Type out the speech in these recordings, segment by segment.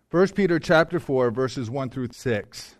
1 Peter chapter 4, verses 1 through 6.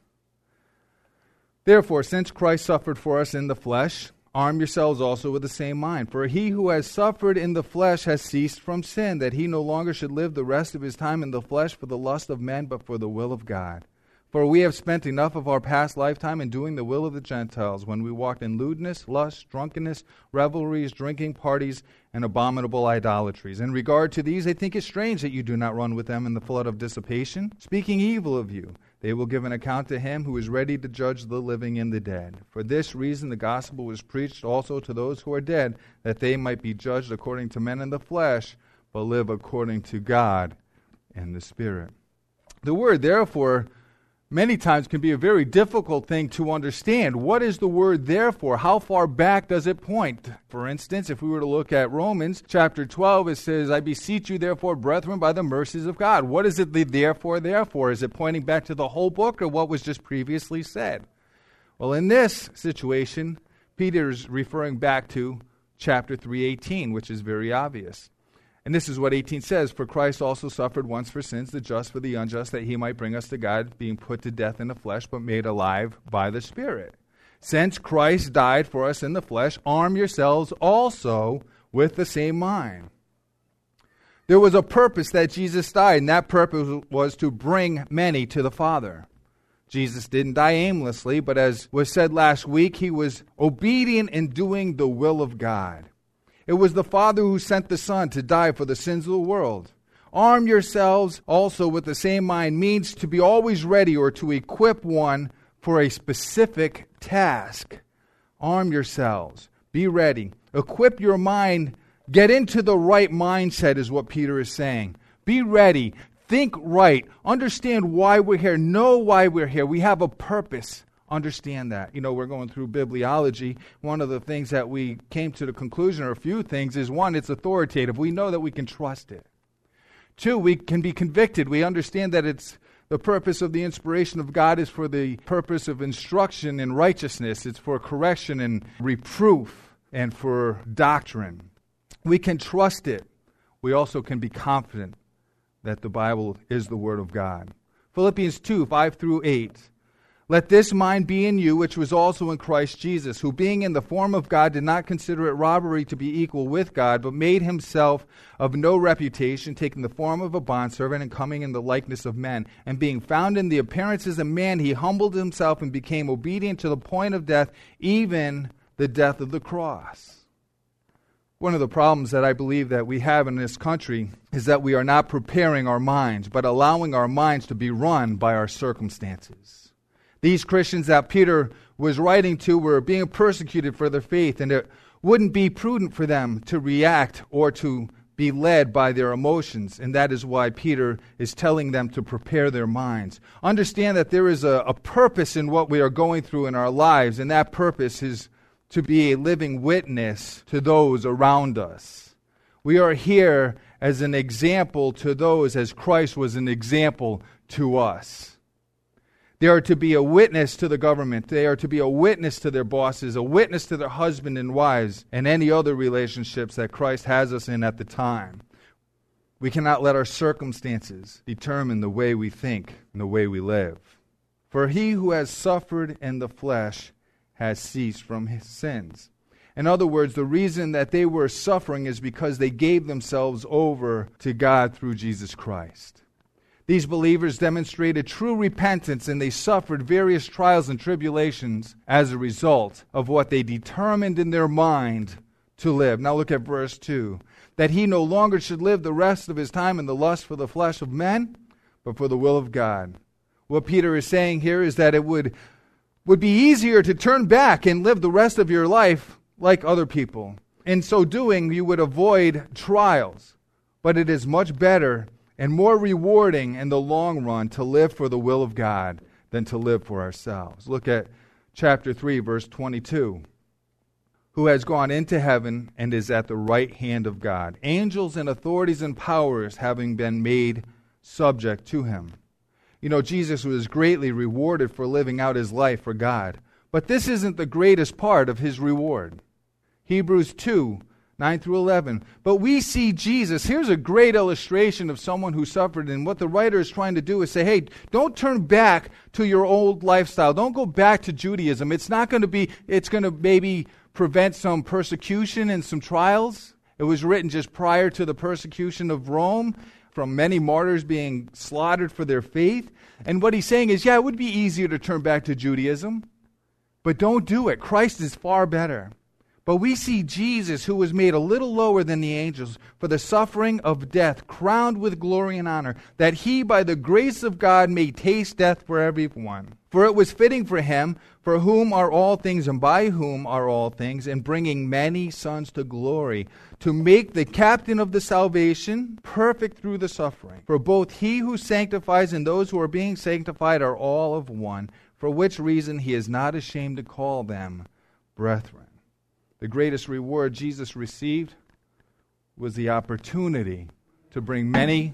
Therefore, since Christ suffered for us in the flesh, arm yourselves also with the same mind. For he who has suffered in the flesh has ceased from sin, that he no longer should live the rest of his time in the flesh for the lust of men, but for the will of God. For we have spent enough of our past lifetime in doing the will of the Gentiles, when we walked in lewdness, lust, drunkenness, revelries, drinking parties, and abominable idolatries. In regard to these, I think it strange that you do not run with them in the flood of dissipation, speaking evil of you. They will give an account to him who is ready to judge the living and the dead. For this reason the gospel was preached also to those who are dead, that they might be judged according to men in the flesh, but live according to God in the Spirit. The word, therefore, many times can be a very difficult thing to understand. What is the word therefore? How far back does it point? For instance, if we were to look at Romans chapter 12, it says, I beseech you therefore, brethren, by the mercies of God. What is it the therefore? Is it pointing back to the whole book or what was just previously said? Well, in this situation, Peter's referring back to chapter 3:18, which is very obvious. And this is what 18 says, for Christ also suffered once for sins, the just for the unjust, that he might bring us to God, being put to death in the flesh, but made alive by the Spirit. Since Christ died for us in the flesh, arm yourselves also with the same mind. There was a purpose that Jesus died, and that purpose was to bring many to the Father. Jesus didn't die aimlessly, but as was said last week, he was obedient in doing the will of God. It was the Father who sent the Son to die for the sins of the world. Arm yourselves also with the same mind means to be always ready or to equip one for a specific task. Arm yourselves. Be ready. Equip your mind. Get into the right mindset is what Peter is saying. Be ready. Think right. Understand why we're here. Know why we're here. We have a purpose. Understand that. You know, we're going through bibliology. One of the things that we came to the conclusion, or a few things, is one, it's authoritative. We know that we can trust it. Two, we can be convicted. We understand that it's the purpose of the inspiration of God is for the purpose of instruction in righteousness. It's for correction and reproof and for doctrine. We can trust it. We also can be confident that the Bible is the Word of God. Philippians 2, 5 through 8. Let this mind be in you, which was also in Christ Jesus, who being in the form of God did not consider it robbery to be equal with God, but made himself of no reputation, taking the form of a bondservant and coming in the likeness of men. And being found in the appearance as a man, he humbled himself and became obedient to the point of death, even the death of the cross. One of the problems that I believe that we have in this country is that we are not preparing our minds, but allowing our minds to be run by our circumstances. These Christians that Peter was writing to were being persecuted for their faith, and it wouldn't be prudent for them to react or to be led by their emotions, and that is why Peter is telling them to prepare their minds. Understand that there is a purpose in what we are going through in our lives, and that purpose is to be a living witness to those around us. We are here as an example to those as Christ was an example to us. They are to be a witness to the government. They are to be a witness to their bosses, a witness to their husband and wives, and any other relationships that Christ has us in at the time. We cannot let our circumstances determine the way we think and the way we live. For he who has suffered in the flesh has ceased from his sins. In other words, the reason that they were suffering is because they gave themselves over to God through Jesus Christ. These believers demonstrated true repentance, and they suffered various trials and tribulations as a result of what they determined in their mind to live. Now look at verse 2. That he no longer should live the rest of his time in the lust for the flesh of men, but for the will of God. What Peter is saying here is that it would be easier to turn back and live the rest of your life like other people. In so doing, you would avoid trials. But it is much better and more rewarding in the long run to live for the will of God than to live for ourselves. Look at chapter 3, verse 22. Who has gone into heaven and is at the right hand of God, angels and authorities and powers having been made subject to him. You know, Jesus was greatly rewarded for living out his life for God. But this isn't the greatest part of his reward. Hebrews 2, 9 through 11. But we see Jesus. Here's a great illustration of someone who suffered. And what the writer is trying to do is say, hey, don't turn back to your old lifestyle. Don't go back to Judaism. It's going to maybe prevent some persecution and some trials. It was written just prior to the persecution of Rome, from many martyrs being slaughtered for their faith. And what he's saying is, it would be easier to turn back to Judaism, but don't do it. Christ is far better. But we see Jesus, who was made a little lower than the angels for the suffering of death, crowned with glory and honor, that he, by the grace of God, may taste death for everyone. For it was fitting for him, for whom are all things and by whom are all things, and bringing many sons to glory, to make the captain of the salvation perfect through the suffering. For both he who sanctifies and those who are being sanctified are all of one, for which reason he is not ashamed to call them brethren. The greatest reward Jesus received was the opportunity to bring many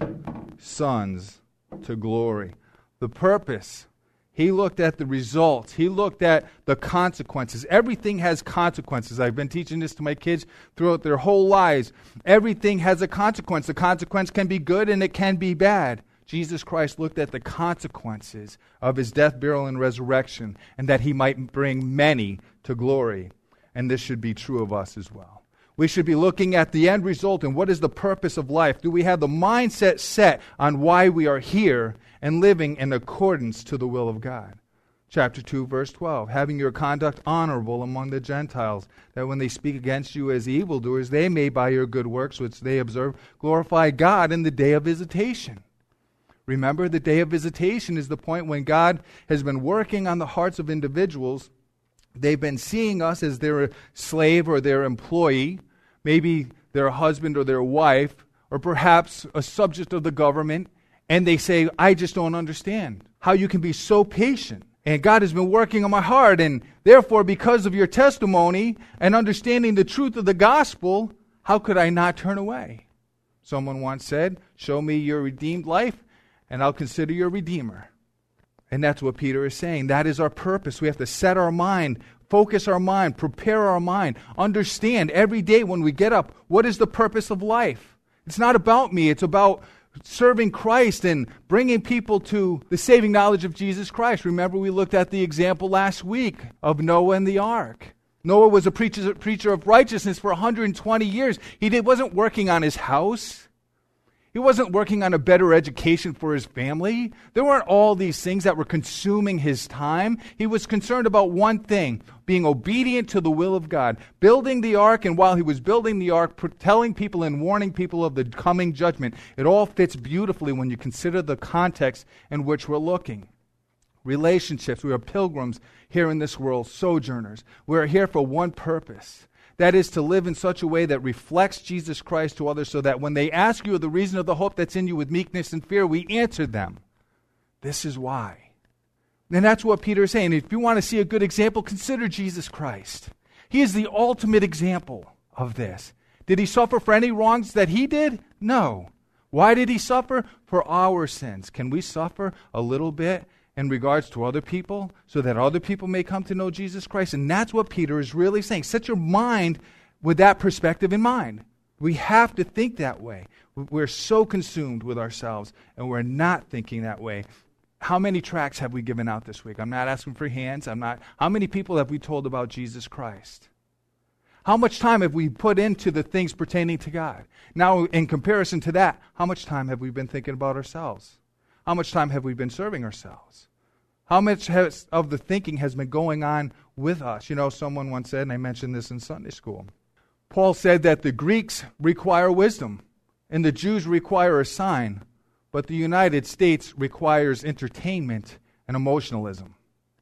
sons to glory. The purpose, he looked at the results. He looked at the consequences. Everything has consequences. I've been teaching this to my kids throughout their whole lives. Everything has a consequence. The consequence can be good and it can be bad. Jesus Christ looked at the consequences of his death, burial, and resurrection, and that he might bring many to glory. And this should be true of us as well. We should be looking at the end result and what is the purpose of life. Do we have the mindset set on why we are here and living in accordance to the will of God? Chapter 2, verse 12, having your conduct honorable among the Gentiles, that when they speak against you as evildoers, they may by your good works, which they observe, glorify God in the day of visitation. Remember, the day of visitation is the point when God has been working on the hearts of individuals. They've been seeing us as their slave or their employee, maybe their husband or their wife, or perhaps a subject of the government, and they say, I just don't understand how you can be so patient. And God has been working on my heart, and therefore, because of your testimony and understanding the truth of the gospel, how could I not turn away? Someone once said, show me your redeemed life, and I'll consider you a redeemer. And that's what Peter is saying. That is our purpose. We have to set our mind, focus our mind, prepare our mind, understand every day when we get up, what is the purpose of life? It's not about me. It's about serving Christ and bringing people to the saving knowledge of Jesus Christ. Remember, we looked at the example last week of Noah and the ark. Noah was a preacher of righteousness for 120 years. He wasn't working on his house. He wasn't working on a better education for his family. There weren't all these things that were consuming his time. He was concerned about one thing, being obedient to the will of God, building the ark, and while he was building the ark, telling people and warning people of the coming judgment. It all fits beautifully when you consider the context in which we're looking. Relationships. We are pilgrims here in this world, sojourners. We're here for one purpose. That is to live in such a way that reflects Jesus Christ to others so that when they ask you the reason of the hope that's in you with meekness and fear, we answer them. This is why. And that's what Peter is saying. If you want to see a good example, consider Jesus Christ. He is the ultimate example of this. Did he suffer for any wrongs that he did? No. Why did he suffer? For our sins. Can we suffer a little bit in regards to other people so that other people may come to know Jesus Christ? And that's what Peter is really saying. Set your mind with that perspective in mind. We have to think that way. We're so consumed with ourselves, and we're not thinking that way. How many tracts have we given out this week? I'm not asking for hands. How many people have we told about Jesus Christ? How much time have we put into the things pertaining to God? Now, in comparison to that, how much time have we been thinking about ourselves? How much time have we been serving ourselves? How much of the thinking has been going on with us? You know, someone once said, and I mentioned this in Sunday school, Paul said that the Greeks require wisdom and the Jews require a sign, but the United States requires entertainment and emotionalism.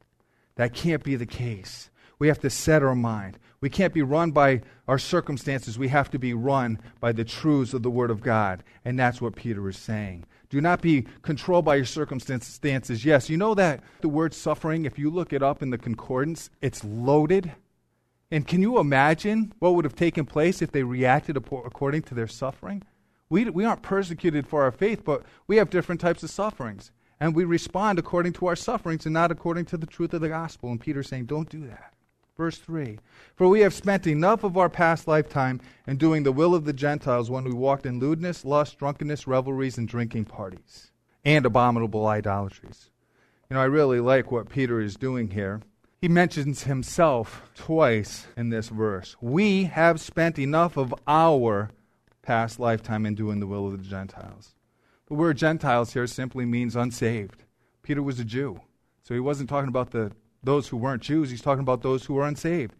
That can't be the case. We have to set our mind. We can't be run by our circumstances. We have to be run by the truths of the Word of God. And that's what Peter is saying. Do not be controlled by your circumstances. Yes, you know that the word suffering, if you look it up in the concordance, it's loaded. And can you imagine what would have taken place if they reacted according to their suffering? We aren't persecuted for our faith, but we have different types of sufferings. And we respond according to our sufferings and not according to the truth of the gospel. And Peter's saying, don't do that. Verse 3, for we have spent enough of our past lifetime in doing the will of the Gentiles when we walked in lewdness, lust, drunkenness, revelries, and drinking parties, and abominable idolatries. I really like what Peter is doing here. He mentions himself twice in this verse. We have spent enough of our past lifetime in doing the will of the Gentiles. The word Gentiles here simply means unsaved. Peter was a Jew, so he wasn't talking about those who weren't Jews. He's talking about those who were unsaved.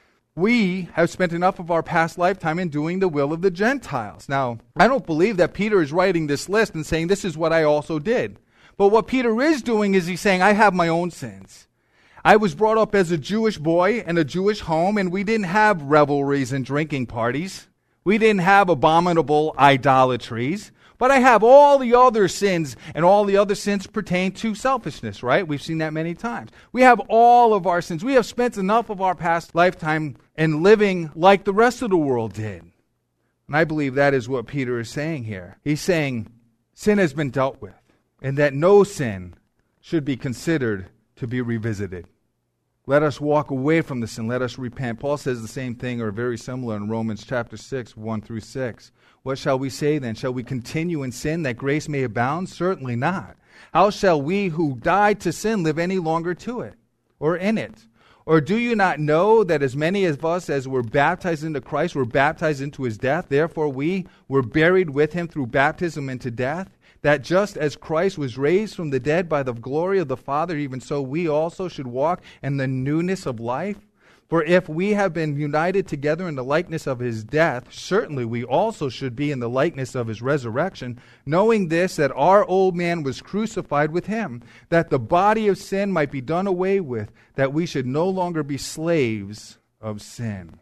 We have spent enough of our past lifetime in doing the will of the Gentiles. Now, I don't believe that Peter is writing this list and saying, this is what I also did. But what Peter is doing is he's saying, I have my own sins. I was brought up as a Jewish boy in a Jewish home, and we didn't have revelries and drinking parties. We didn't have abominable idolatries. But I have all the other sins, and all the other sins pertain to selfishness, right? We've seen that many times. We have all of our sins. We have spent enough of our past lifetime in living like the rest of the world did. And I believe that is what Peter is saying here. He's saying sin has been dealt with, and that no sin should be considered to be revisited. Let us walk away from the sin. Let us repent. Paul says the same thing or very similar in Romans chapter 6, 1 through 6. What shall we say then? Shall we continue in sin that grace may abound? Certainly not. How shall we who died to sin live any longer to it or in it? Or do you not know that as many of us as were baptized into Christ were baptized into his death? Therefore we were buried with him through baptism into death, that just as Christ was raised from the dead by the glory of the Father, even so we also should walk in the newness of life. For if we have been united together in the likeness of his death, certainly we also should be in the likeness of his resurrection, knowing this, that our old man was crucified with him, that the body of sin might be done away with, that we should no longer be slaves of sin.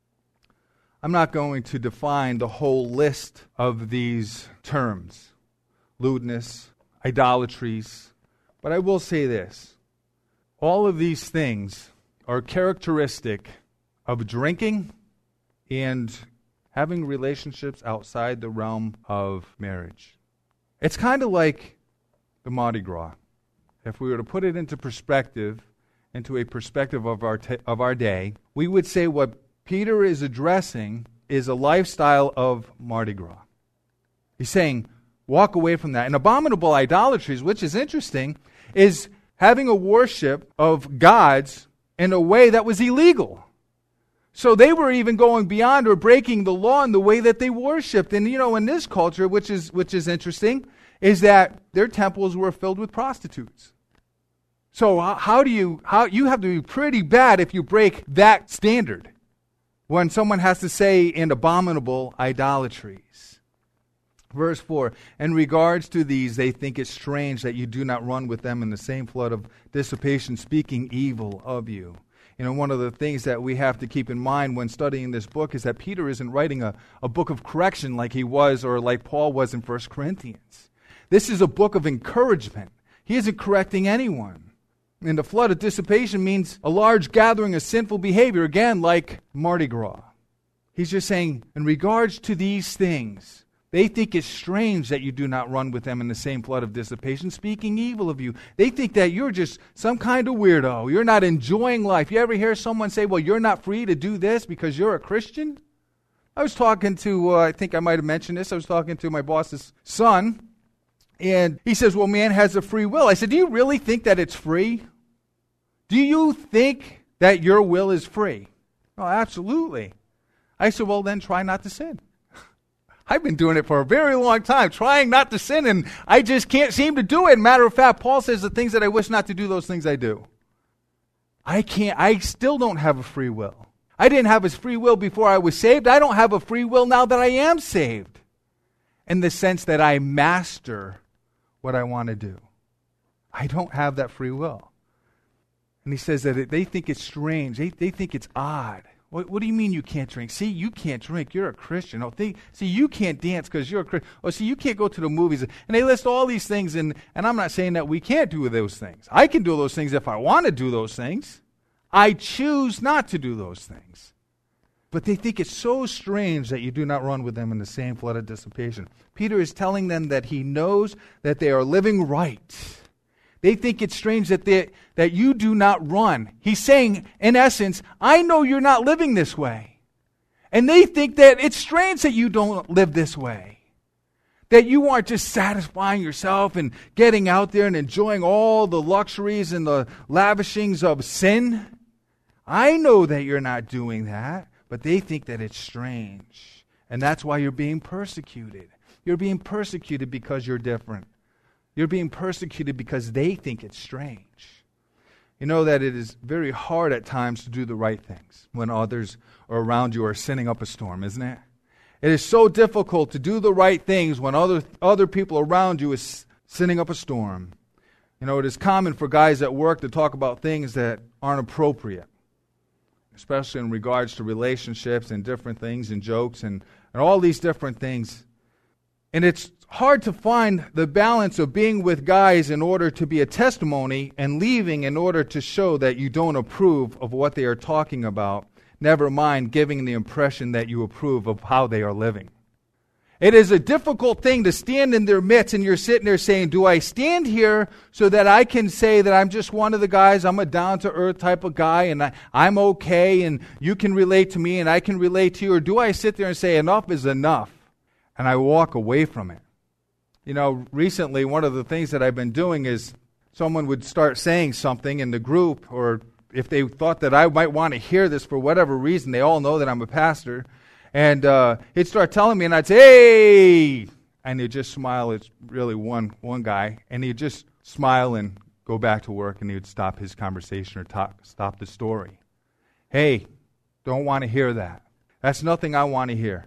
I'm not going to define the whole list of these terms, lewdness, idolatries, but I will say this. All of these things are characteristic of drinking and having relationships outside the realm of marriage. It's kind of like the Mardi Gras. If we were to put it into perspective, into a perspective of our day, we would say what Peter is addressing is a lifestyle of Mardi Gras. He's saying, walk away from that. And abominable idolatries, which is interesting, is having a worship of gods in a way that was illegal. So they were even going beyond or breaking the law in the way that they worshipped. And in this culture, which is interesting, is that their temples were filled with prostitutes. So how you have to be pretty bad if you break that standard when someone has to say in abominable idolatries. Verse 4, in regards to these, they think it strange that you do not run with them in the same flood of dissipation, speaking evil of you. One of the things that we have to keep in mind when studying this book is that Peter isn't writing a book of correction like he was or like Paul was in 1 Corinthians. This is a book of encouragement. He isn't correcting anyone. And the flood of dissipation means a large gathering of sinful behavior, again, like Mardi Gras. He's just saying, in regards to these things, they think it's strange that you do not run with them in the same flood of dissipation, speaking evil of you. They think that you're just some kind of weirdo. You're not enjoying life. You ever hear someone say, well, you're not free to do this because you're a Christian? I was talking to, I think I might have mentioned this, I was talking to my boss's son, and he says, well, man has a free will. I said, do you really think that it's free? Do you think that your will is free? Oh, absolutely. I said, well, then try not to sin. I've been doing it for a very long time, trying not to sin, and I just can't seem to do it. Matter of fact, Paul says the things that I wish not to do, those things I do. I still don't have a free will. I didn't have a free will before I was saved. I don't have a free will now that I am saved, in the sense that I master what I want to do. I don't have that free will. And he says that they think it's strange. They think it's odd. What do you mean you can't drink? See, you can't drink. You're a Christian. See, you can't dance because you're a Christian. Oh, see, you can't go to the movies. And they list all these things, and I'm not saying that we can't do those things. I can do those things if I want to do those things. I choose not to do those things. But they think it's so strange that you do not run with them in the same flood of dissipation. Peter is telling them that he knows that they are living right, They think it's strange that you do not run. He's saying, in essence, I know you're not living this way. And they think that it's strange that you don't live this way. That you aren't just satisfying yourself and getting out there and enjoying all the luxuries and the lavishings of sin. I know that you're not doing that, but they think that it's strange. And that's why you're being persecuted. You're being persecuted because you're different. You're being persecuted because they think it's strange. You know that it is very hard at times to do the right things when others around you are sending up a storm, isn't it? It is so difficult to do the right things when other people around you is sending up a storm. You know, it is common for guys at work to talk about things that aren't appropriate, especially in regards to relationships and different things and jokes and all these different things. And it's hard to find the balance of being with guys in order to be a testimony and leaving in order to show that you don't approve of what they are talking about, never mind giving the impression that you approve of how they are living. It is a difficult thing to stand in their midst and you're sitting there saying, do I stand here so that I can say that I'm just one of the guys, I'm a down-to-earth type of guy and I'm okay and you can relate to me and I can relate to you, or do I sit there and say enough is enough and I walk away from it? You know, recently one of the things that I've been doing is someone would start saying something in the group, or if they thought that I might want to hear this for whatever reason, they all know that I'm a pastor, and he'd start telling me, and I'd say, hey! And he'd just smile. It's really one guy, and he'd just smile and go back to work, and he would stop his conversation or stop the story. Hey, don't want to hear that. That's nothing I want to hear.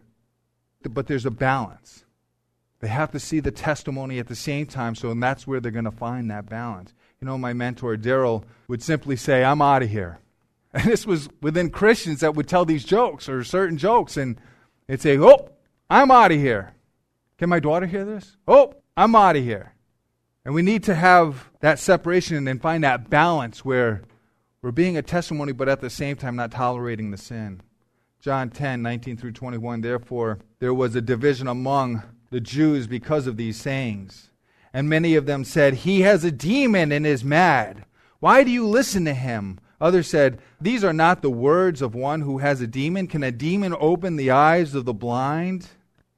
But there's a balance. They have to see the testimony at the same time, and that's where they're going to find that balance. You know, my mentor, Daryl, would simply say, I'm out of here. And this was within Christians that would tell these jokes or certain jokes, and they'd say, oh, I'm out of here. Can my daughter hear this? Oh, I'm out of here. And we need to have that separation and find that balance where we're being a testimony, but at the same time not tolerating the sin. John 10, 19 through 21, therefore there was a division among the Jews because of these sayings. And many of them said, he has a demon and is mad. Why do you listen to him? Others said, these are not the words of one who has a demon. Can a demon open the eyes of the blind?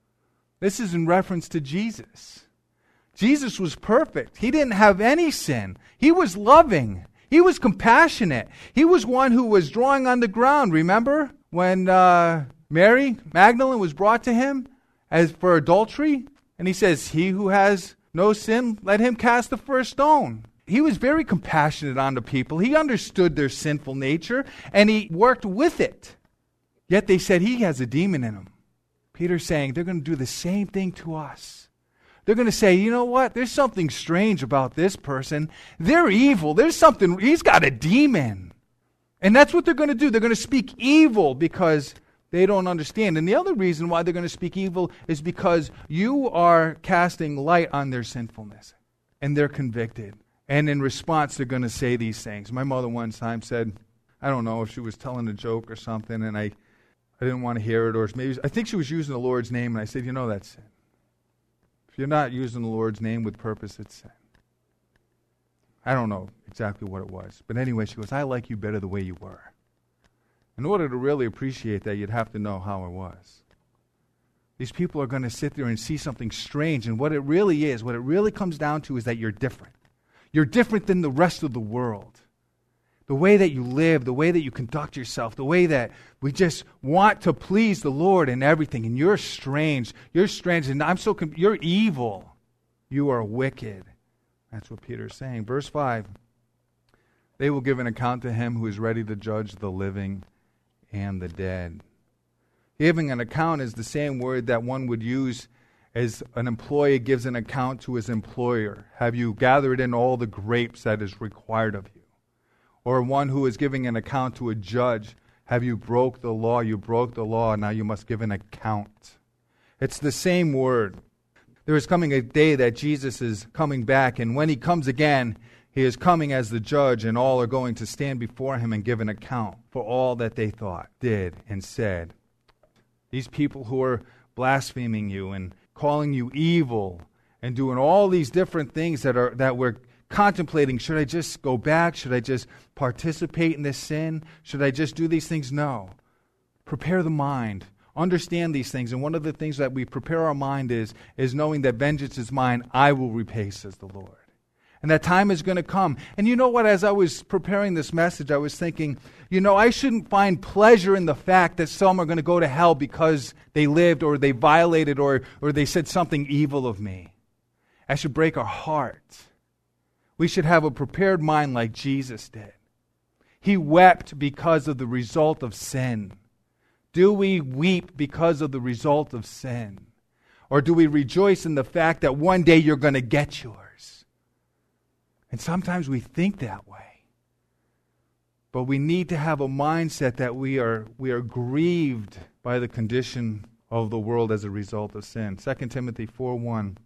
This is in reference to Jesus. Jesus was perfect. He didn't have any sin. He was loving. He was compassionate. He was one who was drawing on the ground. Remember when Mary Magdalene was brought to him as for adultery? And he says, he who has no sin, let him cast the first stone. He was very compassionate on the people. He understood their sinful nature, and he worked with it. Yet they said he has a demon in him. Peter's saying they're going to do the same thing to us. They're going to say, you know what? There's something strange about this person. They're evil. There's something, he's got a demon. And that's what they're going to do. They're going to speak evil because they don't understand. And the other reason why they're going to speak evil is because you are casting light on their sinfulness. And they're convicted. And in response, they're going to say these things. My mother one time said, I don't know if she was telling a joke or something, and I didn't want to hear it. Or maybe I think she was using the Lord's name, and I said, you know, that's sin. If you're not using the Lord's name with purpose, it's sin. I don't know exactly what it was. But anyway, she goes, I like you better the way you were. In order to really appreciate that, you'd have to know how it was. These people are going to sit there and see something strange, and what it really is, what it really comes down to is that you're different. You're different than the rest of the world. The way that you live, the way that you conduct yourself, the way that we just want to please the Lord in everything, and you're strange. You're strange, and you're evil. You are wicked. That's what Peter's saying. Verse 5, they will give an account to him who is ready to judge the living and the dead. Giving an account is the same word that one would use as an employee gives an account to his employer. Have you gathered in all the grapes that is required of you? Or one who is giving an account to a judge. Have you broke the law? You broke the law, now you must give an account. It's the same word. There is coming a day that Jesus is coming back, and when he comes again, he is coming as the judge, and all are going to stand before him and give an account for all that they thought, did, and said. These people who are blaspheming you and calling you evil and doing all these different things that were contemplating, should I just go back? Should I just participate in this sin? Should I just do these things? No. Prepare the mind. Understand these things. And one of the things that we prepare our mind is knowing that vengeance is mine, I will repay, says the Lord. And that time is going to come. And you know what? As I was preparing this message, I was thinking, I shouldn't find pleasure in the fact that some are going to go to hell because they lived or they violated or they said something evil of me. That should break our hearts. We should have a prepared mind like Jesus did. He wept because of the result of sin. Do we weep because of the result of sin? Or do we rejoice in the fact that one day you're going to get yours? And sometimes we think that way. But we need to have a mindset that we are grieved by the condition of the world as a result of sin. 2 Timothy 4:1.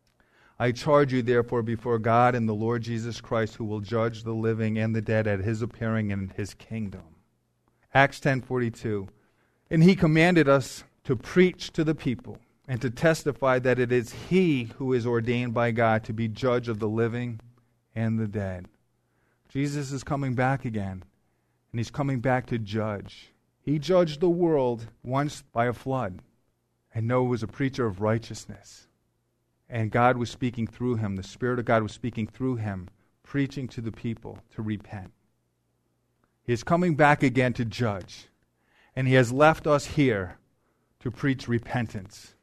I charge you therefore before God and the Lord Jesus Christ, who will judge the living and the dead at his appearing in his kingdom. Acts 10:42. And he commanded us to preach to the people and to testify that it is he who is ordained by God to be judge of the living and the dead. Jesus is coming back again, and he's coming back to judge. He judged the world once by a flood, and Noah was a preacher of righteousness. And God was speaking through him. The Spirit of God was speaking through him, preaching to the people to repent. He is coming back again to judge, and he has left us here to preach repentance.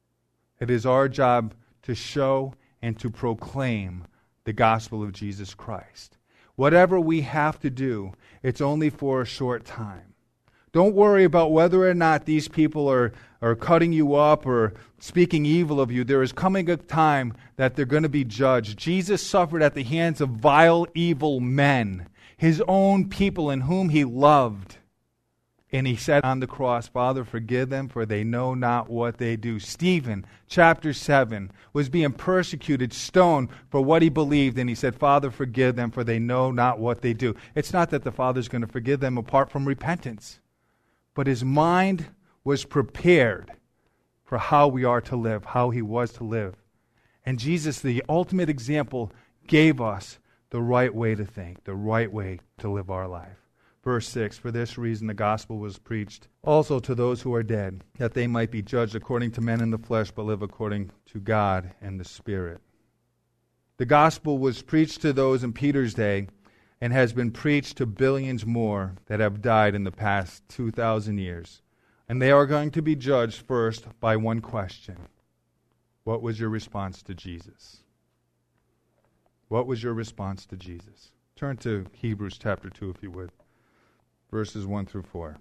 It is our job to show and to proclaim the gospel of Jesus Christ. Whatever we have to do, it's only for a short time. Don't worry about whether or not these people are cutting you up or speaking evil of you. There is coming a time that they're going to be judged. Jesus suffered at the hands of vile, evil men, his own people in whom he loved. And he said on the cross, Father, forgive them, for they know not what they do. Stephen, chapter 7, was being persecuted, stoned for what he believed. And he said, Father, forgive them, for they know not what they do. It's not that the Father's going to forgive them apart from repentance. But his mind was prepared for how we are to live, how he was to live. And Jesus, the ultimate example, gave us the right way to think, the right way to live our life. Verse 6, for this reason the gospel was preached also to those who are dead, that they might be judged according to men in the flesh, but live according to God and the Spirit. The gospel was preached to those in Peter's day and has been preached to billions more that have died in the past 2,000 years. And they are going to be judged first by one question. What was your response to Jesus? What was your response to Jesus? Turn to Hebrews chapter 2 if you would. Verses 1 through 4.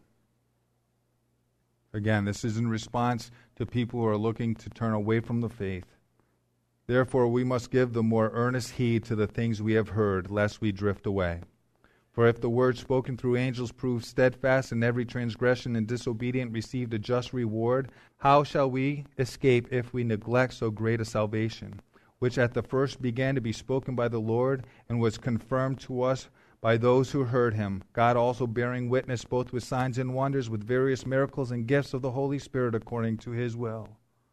Again, this is in response to people who are looking to turn away from the faith. Therefore, we must give the more earnest heed to the things we have heard, lest we drift away. For if the word spoken through angels proved steadfast, and every transgression and disobedient received a just reward, how shall we escape if we neglect so great a salvation, which at the first began to be spoken by the Lord, and was confirmed to us by those who heard him, God also bearing witness both with signs and wonders, with various miracles and gifts of the Holy Spirit according to his will.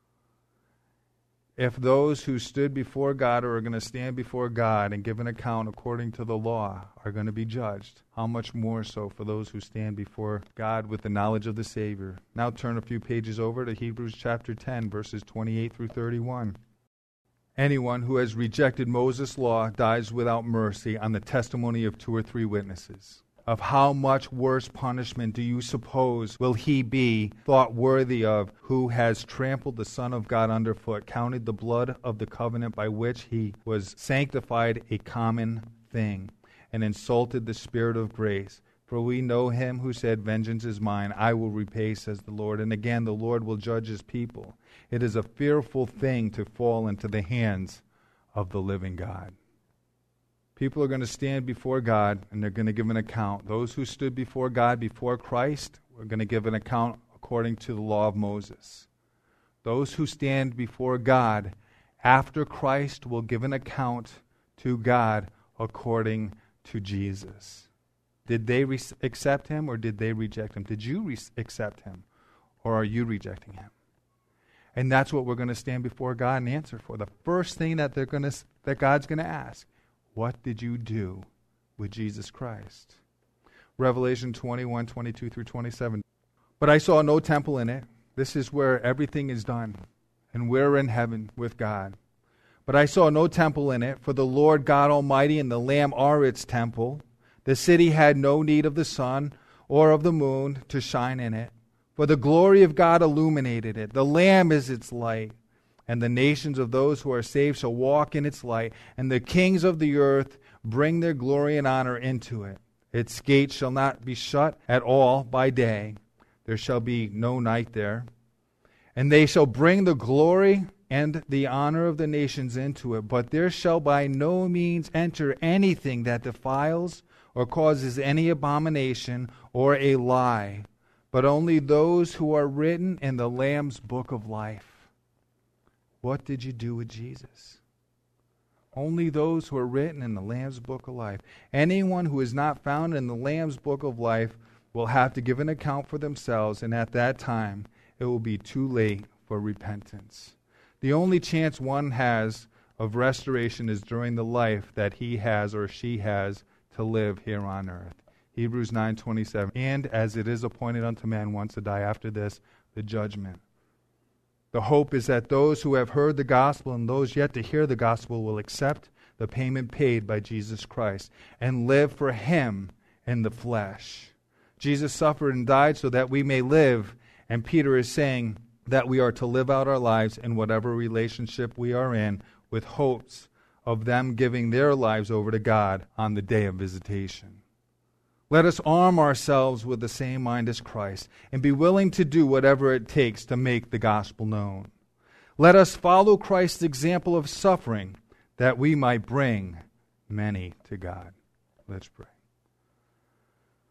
If those who stood before God or are going to stand before God and give an account according to the law are going to be judged, how much more so for those who stand before God with the knowledge of the Savior. Now turn a few pages over to Hebrews chapter 10, verses 28 through 31. Anyone who has rejected Moses' law dies without mercy on the testimony of 2 or 3 witnesses. Of how much worse punishment do you suppose will he be thought worthy of who has trampled the Son of God underfoot, counted the blood of the covenant by which he was sanctified a common thing, and insulted the Spirit of grace? For we know him who said, vengeance is mine, I will repay, says the Lord. And again, the Lord will judge his people. It is a fearful thing to fall into the hands of the living God. People are going to stand before God, and they're going to give an account. Those who stood before God before Christ are going to give an account according to the law of Moses. Those who stand before God after Christ will give an account to God according to Jesus. Did they accept him or did they reject him? Did you accept him or are you rejecting him? And that's what we're going to stand before God and answer for. The first thing that God's going to ask, What did you do with Jesus Christ? Revelation 21, 22 through 27. But I saw no temple in it. This is where everything is done. And we're in heaven with God. But I saw no temple in it, for the Lord God Almighty and the Lamb are its temple. The city had no need of the sun or of the moon to shine in it, for the glory of God illuminated it. The Lamb is its light, and the nations of those who are saved shall walk in its light, and the kings of the earth bring their glory and honor into it. Its gates shall not be shut at all by day. There shall be no night there. And they shall bring the glory and the honor of the nations into it. But there shall by no means enter anything that defiles or causes any abomination or a lie, but only those who are written in the Lamb's book of life. What did you do with Jesus? Only those who are written in the Lamb's book of life. Anyone who is not found in the Lamb's book of life will have to give an account for themselves, and at that time it will be too late for repentance. The only chance one has of restoration is during the life that he has or she has to live here on earth. Hebrews 9:27. And as it is appointed unto man once to die, after this, the judgment. The hope is that those who have heard the gospel and those yet to hear the gospel will accept the payment paid by Jesus Christ and live for him in the flesh. Jesus suffered and died so that we may live, and Peter is saying that we are to live out our lives in whatever relationship we are in with hopes of them giving their lives over to God on the day of visitation. Let us arm ourselves with the same mind as Christ and be willing to do whatever it takes to make the gospel known. Let us follow Christ's example of suffering that we might bring many to God. Let's pray.